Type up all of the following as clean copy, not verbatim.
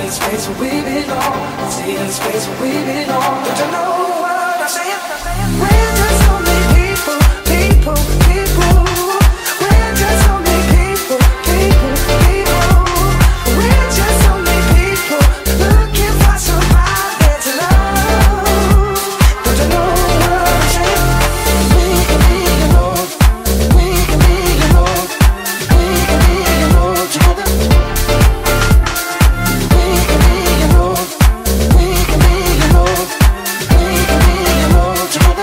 a space where we belong. Let's see a space where we belong. Don't you know what I'm saying? We're just only people, people, people. We're just only people, people, people. We're just only people looking for somebody to love. Don't you know what I'm saying? We can be alone. We can be alone. We can be alone together. We can be alone. We can be alone. We can be alone together.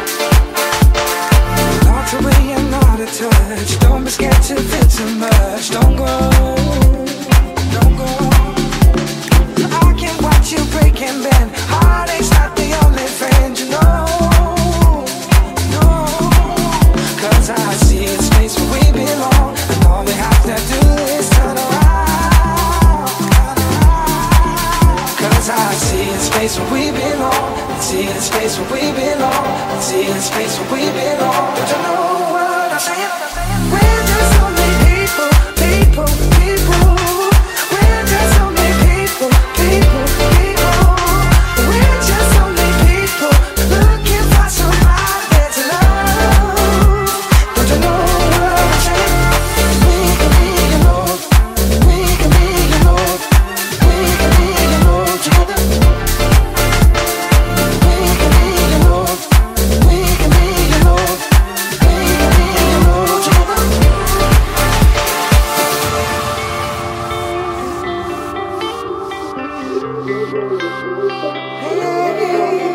Locked away and out of touch. Don't be scared to feel too much. Don't go. Don't go. I can watch you break and bend. Heartache's not the only friend, you know. No. 'Cause I see a space where we belong, and all we have to do is turn around. 'Cause I see a space where we belong. See a space where we belong. See a space where we belong. Don't you know what I'm saying? We're just only people, people, people. We're just only people, people, people. We're just only people looking for somebody to love. Don't you know what I'm saying? We can be alone. We can be alone. We can be alone together. We can be alone. We can be alone. We can be alone together. Hey.